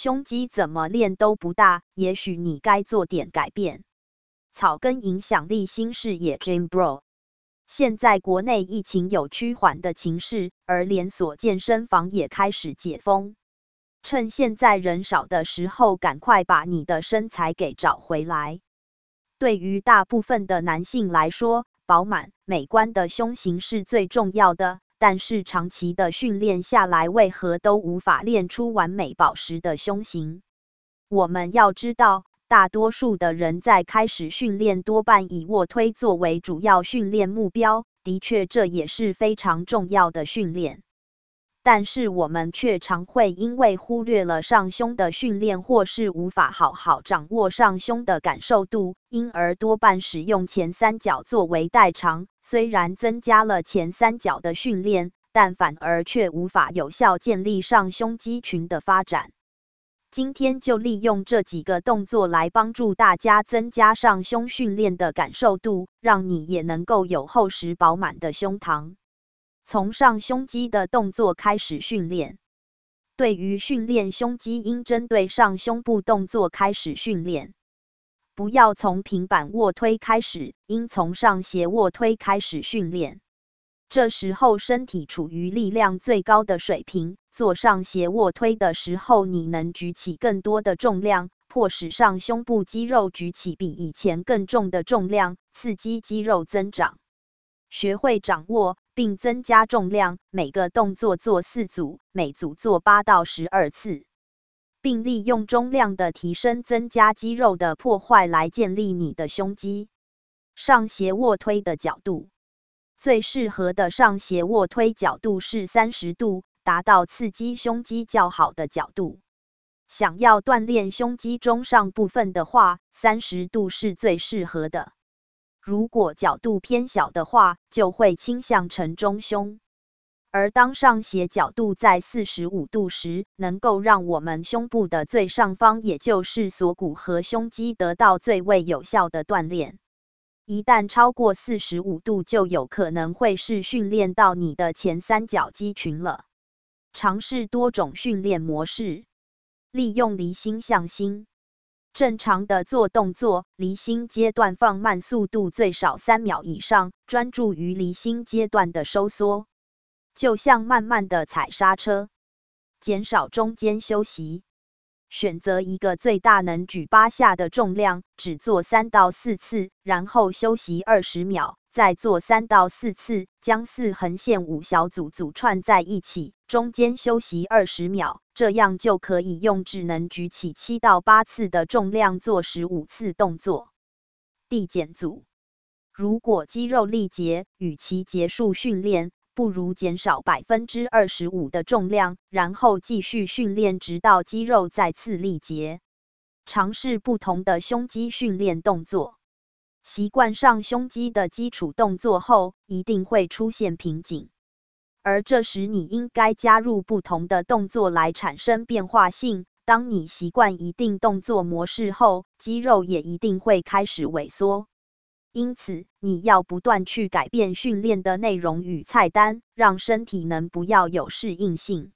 胸肌怎么练都不大，也许你该做点改变。草根影响力新视野 Gym Bro。现在国内疫情有趋缓的情势，而连锁健身房也开始解封。趁现在人少的时候，赶快把你的身材给找回来。对于大部分的男性来说，饱满、美观的胸型是最重要的，但是长期的训练下来，为何都无法练出完美保实的胸型？我们要知道，大多数的人在开始训练多半以卧推作为主要训练目标，的确这也是非常重要的训练。但是我们却常会因为忽略了上胸的训练，或是无法好好掌握上胸的感受度，因而多半使用前三角作为代偿。虽然增加了前三角的训练，但反而却无法有效建立上胸肌群的发展。今天就利用这几个动作来帮助大家增加上胸训练的感受度，让你也能够有厚实饱满的胸膛。从上胸肌的动作开始训练。对于训练胸肌，应针对上胸部动作开始训练，不要从平板卧推开始，应从上斜卧推开始训练。这时候身体处于力量最高的水平，做上斜卧推的时候，你能举起更多的重量，迫使上胸部肌肉举起比以前更重的重量，刺激肌肉增长。学会掌握并增加重量，每个动作做4组，每组做8到12次，并利用重量的提升增加肌肉的破坏来建立你的胸肌。上斜卧推的角度，最适合的上斜卧推角度是30度，达到刺激胸肌较好的角度。想要锻炼胸肌中上部分的话，30度是最适合的。如果角度偏小的话，就会倾向成中胸。而当上斜角度在45度时，能够让我们胸部的最上方，也就是锁骨和胸肌得到最为有效的锻炼。一旦超过45度，就有可能会是训练到你的前三角肌群了。尝试多种训练模式，利用离心向心。正常的做动作，离心阶段放慢速度最少3秒以上，专注于离心阶段的收缩，就像慢慢的踩刹车，减少中间休息。选择一个最大能举8下的重量，只做3到4次，然后休息20秒，再做3到4次，将4横线5小组组串在一起，中间休息20秒，这样就可以用只能举起7到8次的重量做15次动作。递减组，如果肌肉力竭，与其结束训练，不如减少25%的重量，然后继续训练，直到肌肉再次力竭。尝试不同的胸肌训练动作。习惯上胸肌的基础动作后，一定会出现瓶颈，而这时你应该加入不同的动作来产生变化性。当你习惯一定动作模式后，肌肉也一定会开始萎缩。因此，你要不断去改变训练的内容与菜单，让身体能不要有适应性。